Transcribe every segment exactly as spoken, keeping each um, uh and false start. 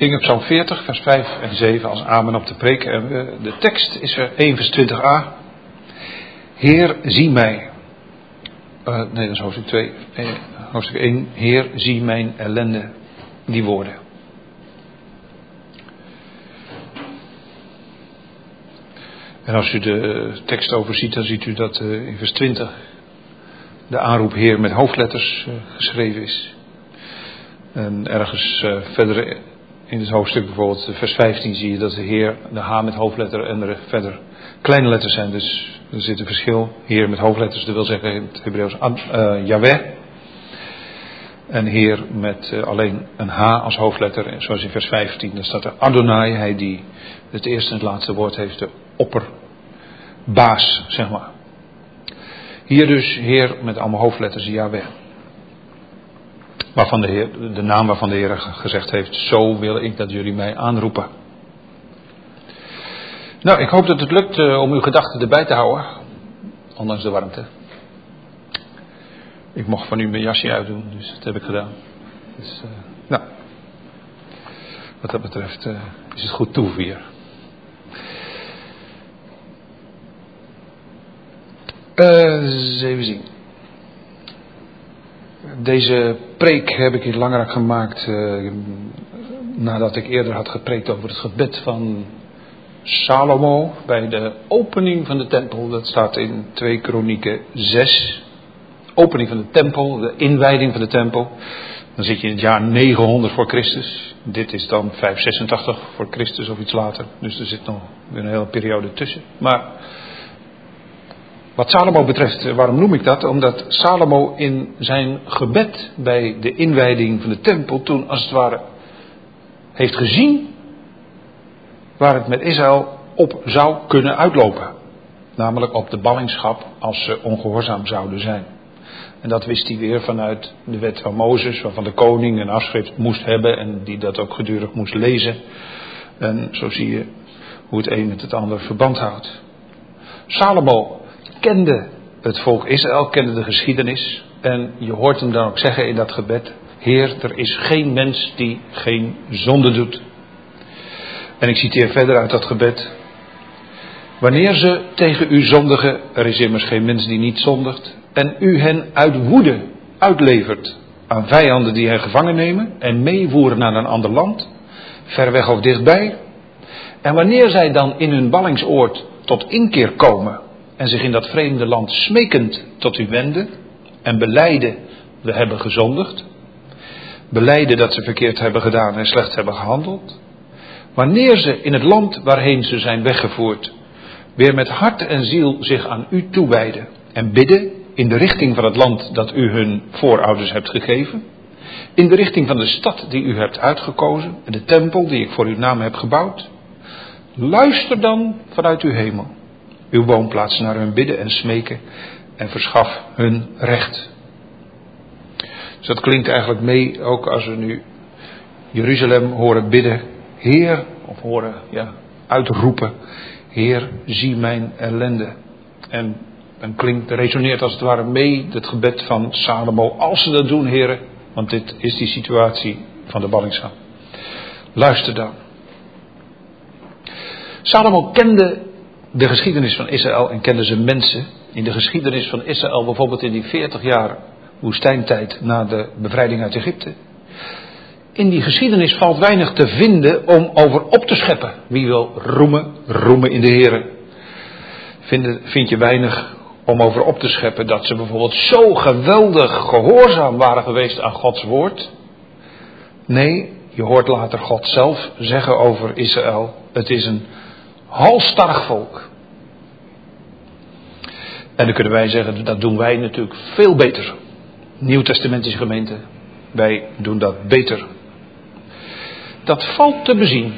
Inge Psalm veertig, vers vijf en zeven als amen op de preek. En de tekst is er één vers twintig a. Heer, zie mij. Uh, nee, dat is hoofdstuk twee. Eh, hoofdstuk één. Heer, zie mijn ellende. Die woorden. En als u de tekst overziet, dan ziet u dat uh, in vers twintig de aanroep Heer met hoofdletters uh, geschreven is. En ergens uh, verder in het hoofdstuk, bijvoorbeeld vers vijftien, zie je dat de Heer, de H met hoofdletter en er verder kleine letters zijn. Dus er zit een verschil. Heer met hoofdletters, dat wil zeggen in het Hebreeuws uh, Yahweh. En Heer met uh, alleen een H als hoofdletter. En zoals in vers vijftien, daar staat er Adonai, hij die het eerste en het laatste woord heeft, de opperbaas, zeg maar. Hier dus Heer met allemaal hoofdletters Yahweh. Waarvan de, Heer, de naam waarvan de Heer gezegd heeft, zo wil ik dat jullie mij aanroepen. Nou, ik hoop dat het lukt uh, om uw gedachten erbij te houden. Ondanks de warmte. Ik mocht van u mijn jasje uitdoen, dus dat heb ik gedaan. Dus, uh, nou, wat dat betreft uh, is het goed toeven hier. Uh, eens even zien. Deze preek heb ik in Langrak gemaakt uh, nadat ik eerder had gepreekt over het gebed van Salomo bij de opening van de tempel. Dat staat in twee Kronieken zes. Opening van de tempel, de inwijding van de tempel. Dan zit je in het jaar negenhonderd voor Christus. Dit is dan vijfhonderdzesentachtig voor Christus of iets later. Dus er zit nog een hele periode tussen. Maar wat Salomo betreft, waarom noem ik dat? Omdat Salomo in zijn gebed bij de inwijding van de tempel toen als het ware heeft gezien waar het met Israël op zou kunnen uitlopen. Namelijk op de ballingschap als ze ongehoorzaam zouden zijn. En dat wist hij weer vanuit de wet van Mozes, waarvan de koning een afschrift moest hebben en die dat ook gedurig moest lezen. En zo zie je hoe het een met het ander verband houdt. Salomo kende het volk Israël, kende de geschiedenis. En je hoort hem dan ook zeggen in dat gebed: Heer, er is geen mens die geen zonde doet. En ik citeer verder uit dat gebed: wanneer ze tegen u zondigen, er is immers geen mens die niet zondigt, en u hen uit woede uitlevert aan vijanden die hen gevangen nemen en meevoeren naar een ander land, ver weg of dichtbij. En wanneer zij dan in hun ballingsoord tot inkeer komen en zich in dat vreemde land smekend tot u wenden en belijden, we hebben gezondigd, belijden dat ze verkeerd hebben gedaan en slecht hebben gehandeld. Wanneer ze in het land waarheen ze zijn weggevoerd weer met hart en ziel zich aan u toewijden en bidden in de richting van het land dat u hun voorouders hebt gegeven, in de richting van de stad die u hebt uitgekozen en de tempel die ik voor uw naam heb gebouwd, luister dan vanuit uw hemel uw woonplaats naar hun bidden en smeken en verschaf hun recht. Dus dat klinkt eigenlijk mee ook als we nu Jeruzalem horen bidden, Heer, of horen ja, uitroepen, Heer, zie mijn ellende. En dan klinkt, resoneert als het ware mee het gebed van Salomo, als ze dat doen, heren, want dit is die situatie van de ballingschap. Luister dan. Salomo kende de geschiedenis van Israël en kende zijn mensen. In de geschiedenis van Israël, bijvoorbeeld in die veertig jaar woestijntijd na de bevrijding uit Egypte. In die geschiedenis valt weinig te vinden om over op te scheppen. Wie wil roemen, roemen in de Here. Vind, vind je weinig om over op te scheppen dat ze bijvoorbeeld zo geweldig gehoorzaam waren geweest aan Gods woord. Nee, je hoort later God zelf zeggen over Israël: het is een halsstarrig volk. En dan kunnen wij zeggen, dat doen wij natuurlijk veel beter. Nieuwtestamentische gemeente, wij doen dat beter. Dat valt te bezien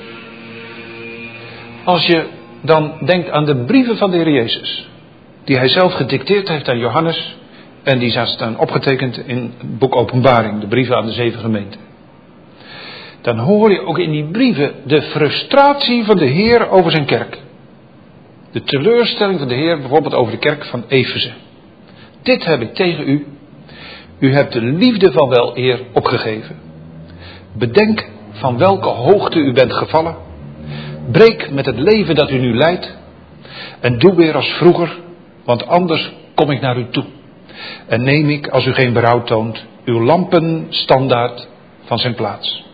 als je dan denkt aan de brieven van de Heer Jezus, die hij zelf gedicteerd heeft aan Johannes en die staan opgetekend in het boek Openbaring, de brieven aan de zeven gemeenten. Dan hoor je ook in die brieven de frustratie van de Heer over zijn kerk. De teleurstelling van de Heer bijvoorbeeld over de kerk van Efeze. Dit heb ik tegen u. U hebt de liefde van wel eer opgegeven. Bedenk van welke hoogte u bent gevallen. Breek met het leven dat u nu leidt. En doe weer als vroeger, want anders kom ik naar u toe. En neem ik, als u geen berouw toont, uw lampenstandaard van zijn plaats.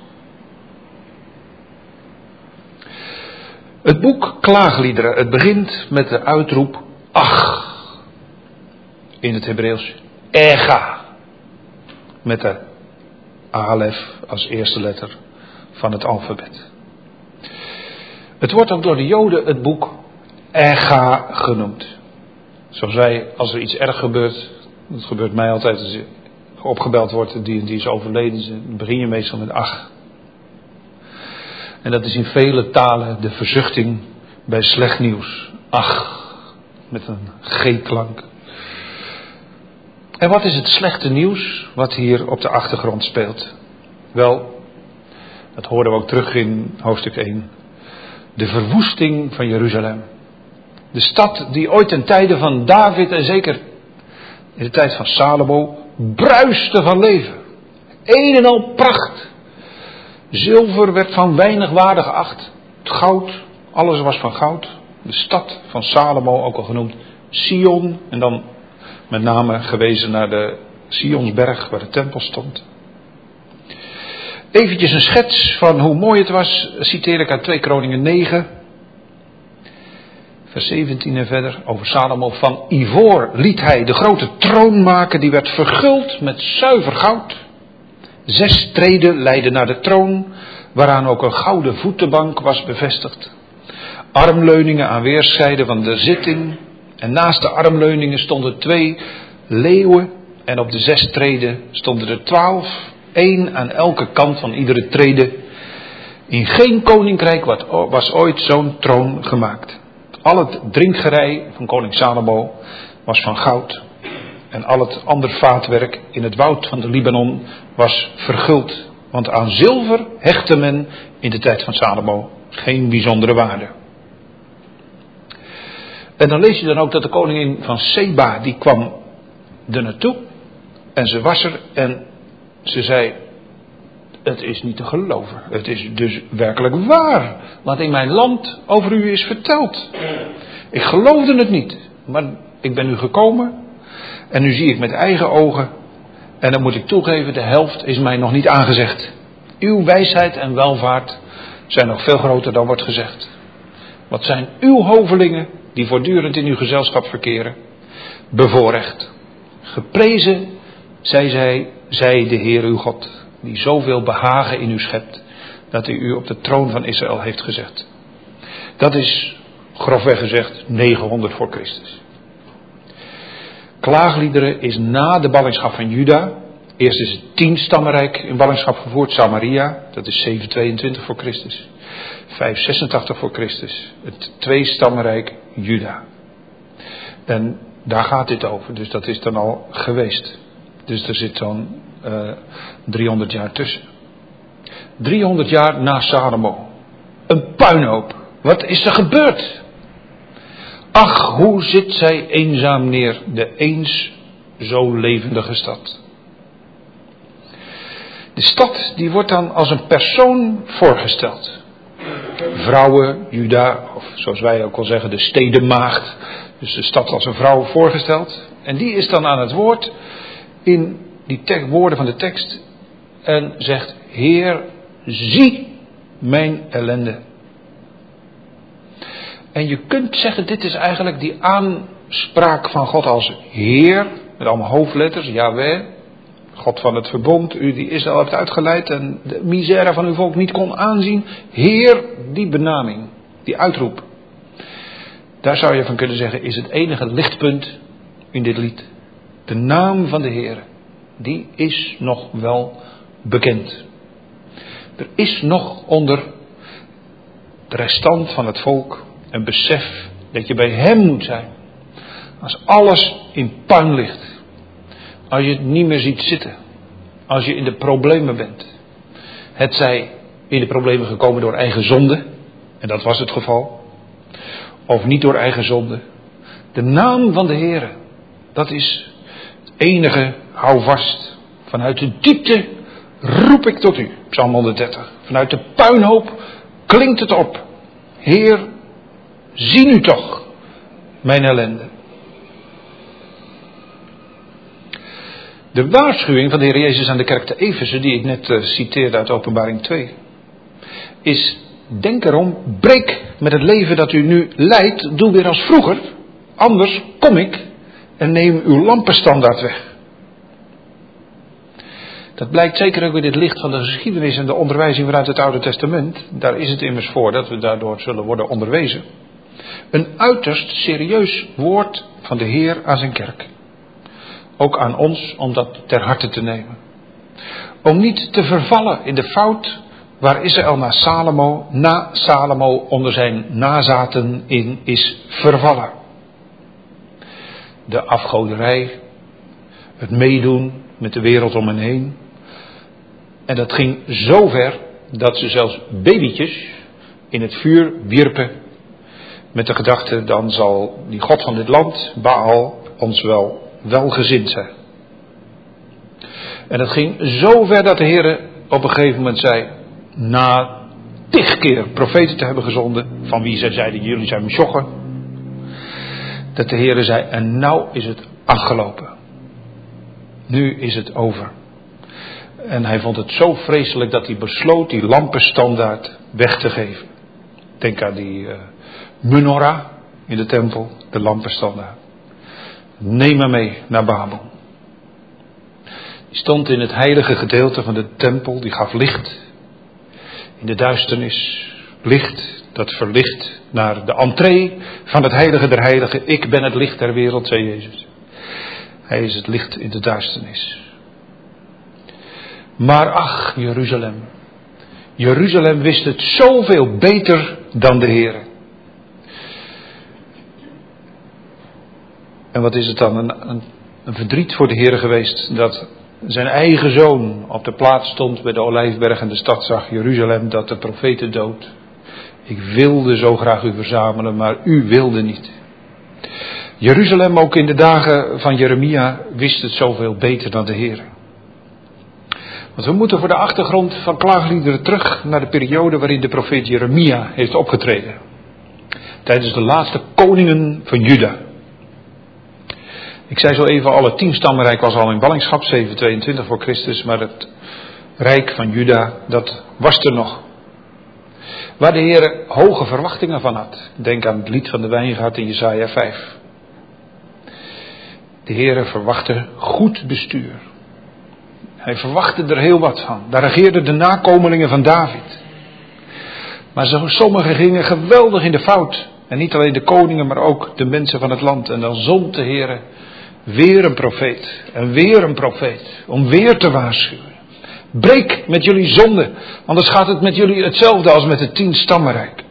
Het boek Klaagliederen, het begint met de uitroep ach. In het Hebreeuws ega. Met de alef als eerste letter van het alfabet. Het wordt ook door de Joden het boek ega genoemd. Zoals wij, als er iets erg gebeurt, dat gebeurt mij altijd als je opgebeld wordt, die en die is overleden, dan begin je meestal met ach. En dat is in vele talen de verzuchting bij slecht nieuws. Ach, met een G-klank. En wat is het slechte nieuws wat hier op de achtergrond speelt? Wel, dat hoorden we ook terug in hoofdstuk één. De verwoesting van Jeruzalem. De stad die ooit ten tijde van David en zeker in de tijd van Salomo bruiste van leven. Een en al pracht. Zilver werd van weinig waarde geacht. Het goud, alles was van goud. De stad van Salomo, ook al genoemd Sion. En dan met name gewezen naar de Sionsberg waar de tempel stond. Eventjes een schets van hoe mooi het was, citeer ik uit twee Koningen negen. Vers zeventien en verder, over Salomo. Van ivoor liet hij de grote troon maken, die werd verguld met zuiver goud. Zes treden leidden naar de troon, waaraan ook een gouden voetenbank was bevestigd. Armleuningen aan weerszijden van de zitting. En naast de armleuningen stonden twee leeuwen. En op de zes treden stonden er twaalf. Één aan elke kant van iedere trede. In geen koninkrijk was ooit zo'n troon gemaakt. Al het drinkgerei van koning Salomo was van goud. En al het ander vaatwerk in het woud van de Libanon was verguld. Want aan zilver hechtte men in de tijd van Salomo geen bijzondere waarde. En dan lees je dan ook dat de koningin van Seba, die kwam er naartoe. En ze was er en ze zei, het is niet te geloven. Het is dus werkelijk waar. Wat in mijn land over u is verteld. Ik geloofde het niet. Maar ik ben nu gekomen. En nu zie ik met eigen ogen. En dan moet ik toegeven, de helft is mij nog niet aangezegd. Uw wijsheid en welvaart zijn nog veel groter dan wordt gezegd. Wat zijn uw hovelingen die voortdurend in uw gezelschap verkeren? Bevoorrecht. Geprezen zij zij, zij de Heer uw God, die zoveel behagen in u schept, dat hij u op de troon van Israël heeft gezet. Dat is, grofweg gezegd, negenhonderd voor Christus. Klaagliederen is na de ballingschap van Juda. Eerst is het tienstammenrijk in ballingschap gevoerd, Samaria, dat is zevenhonderdtweeëntwintig voor Christus. vijfhonderdzesentachtig voor Christus. Het tweestammenrijk Juda. En daar gaat dit over, dus dat is dan al geweest. Dus er zit zo'n uh, driehonderd jaar tussen. driehonderd jaar na Salomo. Een puinhoop. Wat is er gebeurd? Ach, hoe zit zij eenzaam neer, de eens zo levendige stad. De stad die wordt dan als een persoon voorgesteld. Vrouwen, Juda, of zoals wij ook al zeggen, de stedenmaagd. Dus de stad als een vrouw voorgesteld. En die is dan aan het woord in die te- woorden van de tekst. En zegt, Heer, zie mijn ellende. En je kunt zeggen, dit is eigenlijk die aanspraak van God als Heer. Met allemaal hoofdletters, Yahweh. God van het verbond, u die Israël hebt uitgeleid en de misère van uw volk niet kon aanzien. Heer, die benaming, die uitroep. Daar zou je van kunnen zeggen, is het enige lichtpunt in dit lied. De naam van de Heer, die is nog wel bekend. Er is nog onder de restant van het volk een besef dat je bij hem moet zijn. Als alles in puin ligt. Als je het niet meer ziet zitten. Als je in de problemen bent. Het zij in de problemen gekomen door eigen zonde. En dat was het geval. Of niet door eigen zonde. De naam van de Heere. Dat is het enige houvast. Vanuit de diepte roep ik tot u. Psalm honderddertig. Vanuit de puinhoop klinkt het op. Heer, zie nu toch mijn ellende. De waarschuwing van de Heer Jezus aan de kerk te Efeze, die ik net uh, citeerde uit Openbaring twee, is: denk erom, breek met het leven dat u nu leidt, doe weer als vroeger, anders kom ik en neem uw lampenstandaard weg. Dat blijkt zeker ook in het licht van de geschiedenis en de onderwijzing vanuit het Oude Testament. Daar is het immers voor dat we daardoor zullen worden onderwezen. Een uiterst serieus woord van de Heer aan zijn kerk. Ook aan ons om dat ter harte te nemen. Om niet te vervallen in de fout waar Israël na Salomo, na Salomo onder zijn nazaten in is vervallen. De afgoderij, het meedoen met de wereld om hen heen. En dat ging zo ver dat ze zelfs babytjes in het vuur wierpen met de gedachte: dan zal die God van dit land, Baal, ons wel welgezind zijn. En dat ging zo ver dat de Heer op een gegeven moment zei, na tig keer profeten te hebben gezonden, van wie zij zeiden: jullie zijn msjoggen, dat de Heer zei: en nou is het afgelopen. Nu is het over. En hij vond het zo vreselijk dat hij besloot die lampenstandaard weg te geven. Denk aan die uh, menorah in de tempel, de lampenstandaard. Neem maar mee naar Babel. Die stond in het heilige gedeelte van de tempel, die gaf licht. In de duisternis, licht dat verlicht naar de entree van het heilige der heiligen. Ik ben het licht der wereld, zei Jezus. Hij is het licht in de duisternis. Maar ach, Jeruzalem. Jeruzalem wist het zoveel beter dan de Heer. En wat is het dan? Een, een, een verdriet voor de Heer geweest dat zijn eigen zoon op de plaats stond bij de Olijfberg en de stad zag: Jeruzalem, dat de profeten dood. Ik wilde zo graag u verzamelen, maar u wilde niet. Jeruzalem, ook in de dagen van Jeremia, wist het zoveel beter dan de Heer. Want we moeten voor de achtergrond van klaagliederen terug naar de periode waarin de profeet Jeremia heeft opgetreden. Tijdens de laatste koningen van Juda. Ik zei zo even, alle tien stammenrijk was al in ballingschap, zevenhonderdtweeëntwintig voor Christus, maar het rijk van Juda, dat was er nog. Waar de Heer hoge verwachtingen van had. Denk aan het lied van de wijngaard in Jesaja vijf. De Heer verwachtte goed bestuur. Hij verwachtte er heel wat van. Daar regeerden de nakomelingen van David. Maar sommigen gingen geweldig in de fout. En niet alleen de koningen, maar ook de mensen van het land. En dan zond de Heer weer een profeet. En weer een profeet. Om weer te waarschuwen. Breek met jullie zonde. Anders gaat het met jullie hetzelfde als met het tien stammenrijk.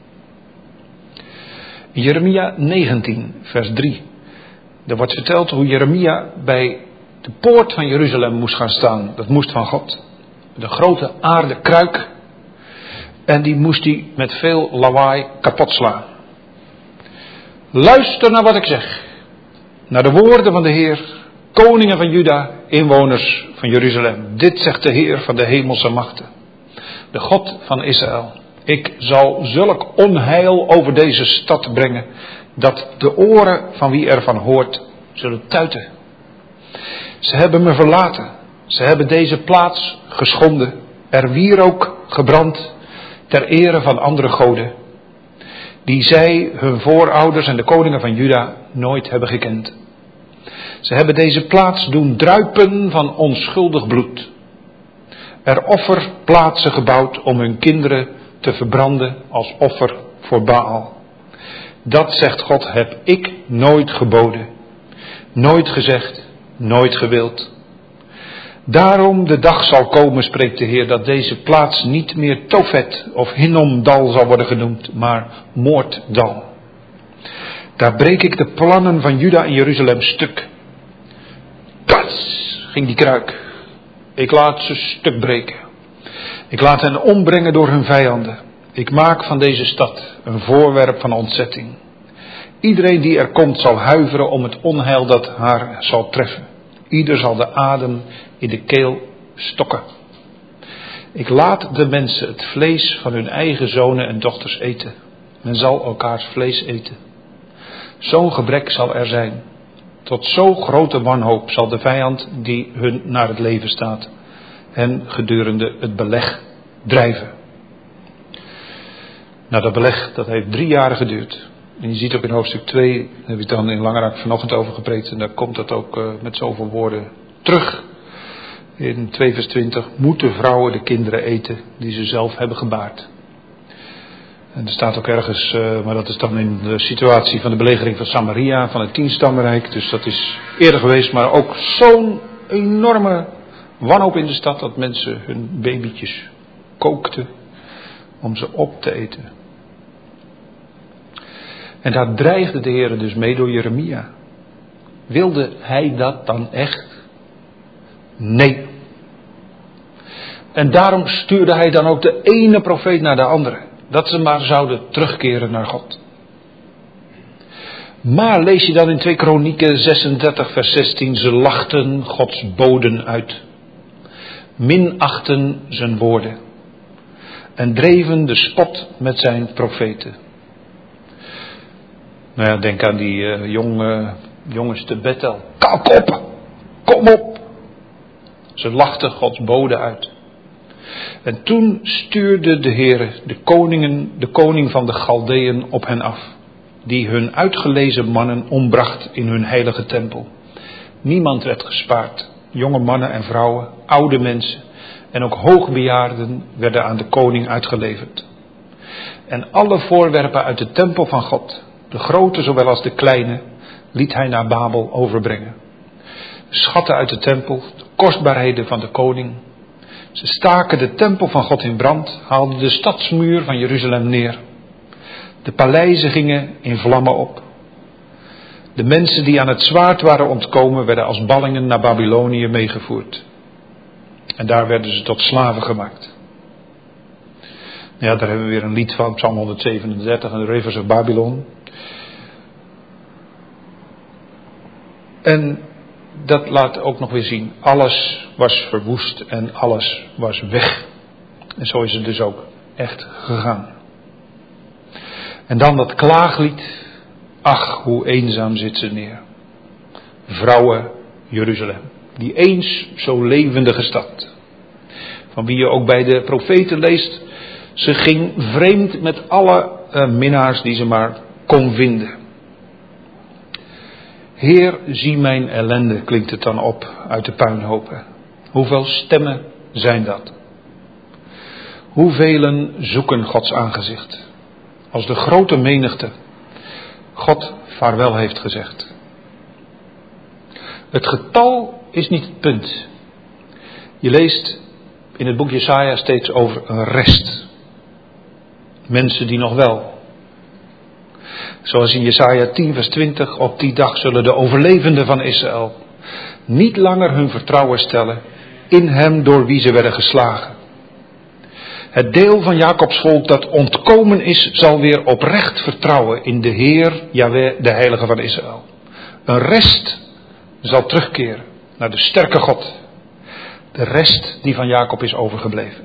In Jeremia negentien, vers drie. Er wordt verteld hoe Jeremia bij de poort van Jeruzalem moest gaan staan. Dat moest van God. De grote aarden kruik. En die moest hij met veel lawaai kapot slaan. Luister naar wat ik zeg. Naar de woorden van de Heer. Koningen van Juda, inwoners van Jeruzalem. Dit zegt de Heer van de hemelse machten. De God van Israël. Ik zal zulk onheil over deze stad brengen, dat de oren van wie ervan hoort zullen tuiten. Ze hebben me verlaten. Ze hebben deze plaats geschonden. Er wierook gebrand ter ere van andere goden. Die zij, hun voorouders en de koningen van Juda nooit hebben gekend. Ze hebben deze plaats doen druipen van onschuldig bloed. Er offerplaatsen gebouwd om hun kinderen te verbranden als offer voor Baal. Dat, zegt God, heb ik nooit geboden. Nooit gezegd, nooit gewild. Daarom de dag zal komen, spreekt de Heer, dat deze plaats niet meer Tofet of Hinnomdal zal worden genoemd, maar Moorddal. Daar breek ik de plannen van Juda en Jeruzalem stuk. Kats, ging die kruik. Ik laat ze stuk breken. Ik laat hen ombrengen door hun vijanden. Ik maak van deze stad een voorwerp van ontzetting. Iedereen die er komt zal huiveren om het onheil dat haar zal treffen. Ieder zal de adem in de keel stokken. Ik laat de mensen het vlees van hun eigen zonen en dochters eten. Men zal elkaars vlees eten. Zo'n gebrek zal er zijn. Tot zo'n grote wanhoop zal de vijand die hun naar het leven staat hen gedurende het beleg drijven. Nou, dat beleg dat heeft drie jaar geduurd. En je ziet ook in hoofdstuk twee, daar heb ik dan in Langeraak vanochtend over gepreekt. En daar komt dat ook uh, met zoveel woorden terug. In twee vers twintig, moeten vrouwen de kinderen eten die ze zelf hebben gebaard. En er staat ook ergens, uh, maar dat is dan in de situatie van de belegering van Samaria, van het tienstammenrijk. Dus dat is eerder geweest, maar ook zo'n enorme wanhoop in de stad dat mensen hun babytjes kookten om ze op te eten. En daar dreigde de Heer dus mee door Jeremia. Wilde hij dat dan echt? Nee. En daarom stuurde hij dan ook de ene profeet naar de andere. Dat ze maar zouden terugkeren naar God. Maar lees je dan in twee Kronieken zesendertig vers zestien. Ze lachten Gods boden uit. Minachten zijn woorden. En dreven de spot met zijn profeten. Nou ja, denk aan die uh, jonge, jongens te Bethel. Kalk op! Kom op! Ze lachten Gods boden uit. En toen stuurde de Heere de koningen, de koning van de Galdeën op hen af. Die hun uitgelezen mannen ombracht in hun heilige tempel. Niemand werd gespaard. Jonge mannen en vrouwen, oude mensen en ook hoogbejaarden werden aan de koning uitgeleverd. En alle voorwerpen uit de tempel van God, de grote zowel als de kleine, liet hij naar Babel overbrengen. Schatten uit de tempel, de kostbaarheden van de koning. Ze staken de tempel van God in brand, haalden de stadsmuur van Jeruzalem neer. De paleizen gingen in vlammen op. De mensen die aan het zwaard waren ontkomen, werden als ballingen naar Babylonië meegevoerd. En daar werden ze tot slaven gemaakt. Ja, daar hebben we weer een lied van, Psalm honderdzevenendertig, en de Rivers of Babylon. En dat laat ook nog weer zien, alles was verwoest en alles was weg. En zo is het dus ook echt gegaan. En dan dat klaaglied, ach hoe eenzaam zit ze neer. Vrouwen Jeruzalem, die eens zo levendige stad. Van wie je ook bij de profeten leest, ze ging vreemd met alle uh, minnaars die ze maar kon vinden. Heer, zie mijn ellende, klinkt het dan op uit de puinhopen. Hoeveel stemmen zijn dat? Hoevelen zoeken Gods aangezicht? Als de grote menigte God vaarwel heeft gezegd. Het getal is niet het punt. Je leest in het boek Jesaja steeds over een rest. Mensen die nog wel. Zoals in Jesaja tien vers twintig, op die dag zullen de overlevenden van Israël niet langer hun vertrouwen stellen in hem door wie ze werden geslagen. Het deel van Jacobs volk dat ontkomen is, zal weer oprecht vertrouwen in de Heer, Jahweh, de Heilige van Israël. Een rest zal terugkeren naar de sterke God. De rest die van Jacob is overgebleven.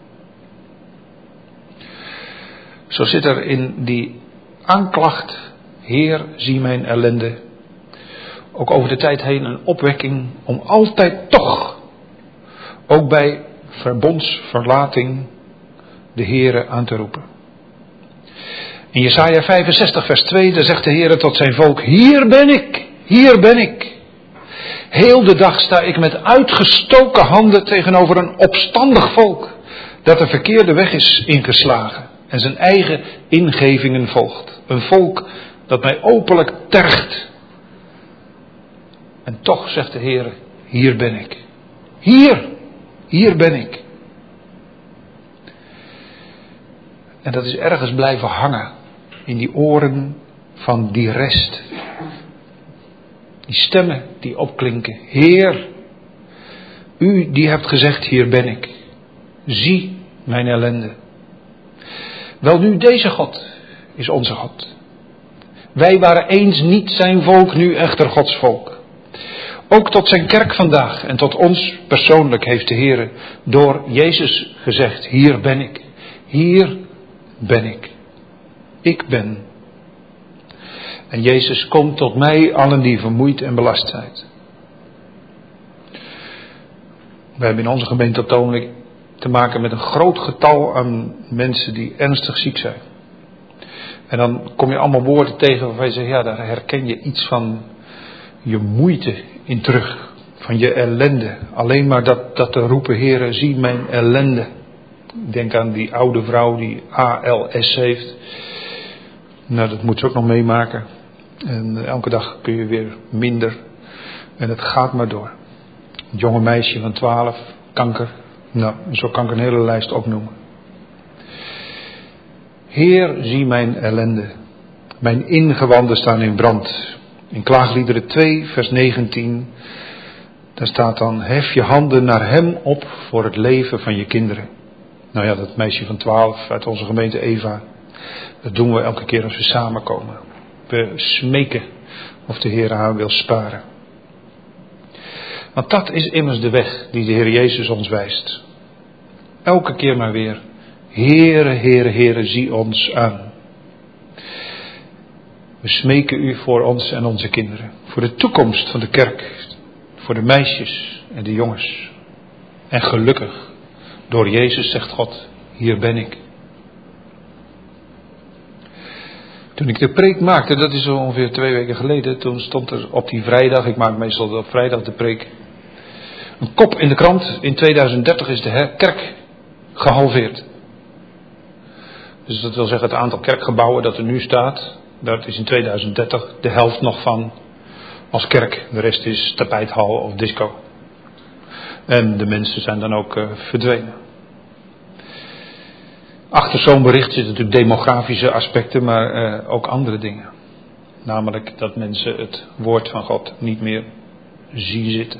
Zo zit er in die aanklacht, Heer, zie mijn ellende, ook over de tijd heen een opwekking om altijd toch, ook bij verbondsverlating, de Heere aan te roepen. In Jesaja vijfenzestig vers twee, daar zegt de Heere tot zijn volk, hier ben ik, hier ben ik. Heel de dag sta ik met uitgestoken handen tegenover een opstandig volk, dat de verkeerde weg is ingeslagen en zijn eigen ingevingen volgt. Een volk dat mij openlijk tergt. En toch zegt de Heere, hier ben ik. Hier, hier ben ik. En dat is ergens blijven hangen in die oren van die rest. Die stemmen die opklinken. Heer, u die hebt gezegd, hier ben ik. Zie mijn ellende. Wel nu, deze God is onze God. Wij waren eens niet zijn volk, nu echter Gods volk. Ook tot zijn kerk vandaag en tot ons persoonlijk heeft de Heer door Jezus gezegd: hier ben ik, hier ben ik, ik ben. En Jezus komt tot mij, allen die vermoeid en belast zijn. We hebben in onze gemeente op het ogenblik te maken met een groot getal aan mensen die ernstig ziek zijn. En dan kom je allemaal woorden tegen waarvan je zegt, ja, daar herken je iets van je moeite in terug. Van je ellende. Alleen maar dat, dat te roepen, Heere, zie mijn ellende. Denk aan die oude vrouw die A L S heeft. Nou, dat moet ze ook nog meemaken. En elke dag kun je weer minder. En het gaat maar door. Een jonge meisje van twaalf, kanker. Nou, zo kan ik een hele lijst opnoemen. Heer, zie mijn ellende. Mijn ingewanden staan in brand. In Klaagliederen twee, vers negentien. Daar staat dan: hef je handen naar hem op voor het leven van je kinderen. Nou ja, dat meisje van twaalf uit onze gemeente Eva. Dat doen we elke keer als we samenkomen. We smeken of de Heer haar wil sparen. Want dat is immers de weg die de Heer Jezus ons wijst. Elke keer maar weer. Heere, Heere, Heere, zie ons aan. We smeken u voor ons en onze kinderen. Voor de toekomst van de kerk. Voor de meisjes en de jongens. En gelukkig, door Jezus zegt God, hier ben ik. Toen ik de preek maakte, dat is zo ongeveer twee weken geleden, toen stond er op die vrijdag, ik maak meestal op vrijdag de preek, een kop in de krant: in tweeduizend dertig is de kerk gehalveerd. Dus dat wil zeggen, het aantal kerkgebouwen dat er nu staat, dat is in tweeduizend dertig de helft nog van als kerk. De rest is tapijthal of disco. En de mensen zijn dan ook uh, verdwenen. Achter zo'n bericht zitten natuurlijk demografische aspecten, maar uh, ook andere dingen. Namelijk dat mensen het woord van God niet meer zien zitten.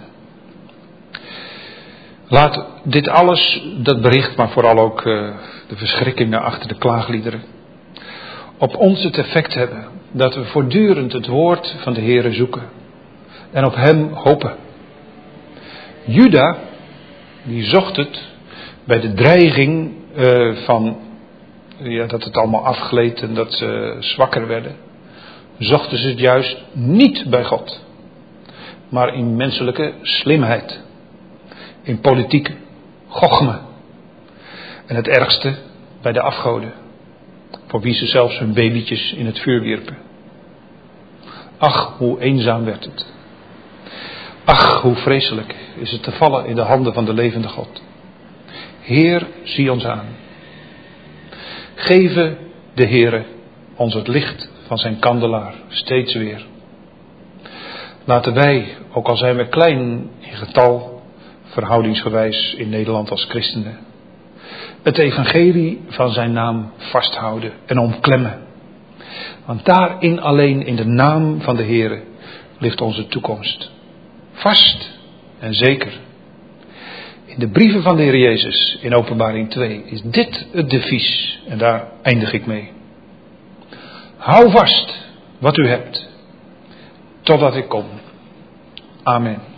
Laat dit alles, dat bericht, maar vooral ook uh, de verschrikkingen achter de klaagliederen, op ons het effect hebben dat we voortdurend het woord van de Heere zoeken en op hem hopen. Juda, die zocht het bij de dreiging uh, van ja, dat het allemaal afgleed en dat ze zwakker werden, zochten ze het juist niet bij God, maar in menselijke slimheid, in politiek gochme en het ergste bij de afgoden, voor wie ze zelfs hun babytjes in het vuur wierpen. Ach, hoe eenzaam werd het. Ach, hoe vreselijk is het te vallen in de handen van de levende God. Heer, zie ons aan. Geven de Heere ons het licht van zijn kandelaar steeds weer. Laten wij, ook al zijn we klein in getal, verhoudingsgewijs in Nederland als christenen, het evangelie van zijn naam vasthouden en omklemmen. Want daarin alleen, in de naam van de Heere, ligt onze toekomst. Vast en zeker. In de brieven van de Heer Jezus in Openbaring twee is dit het devies. En daar eindig ik mee. Hou vast wat u hebt, totdat ik kom. Amen.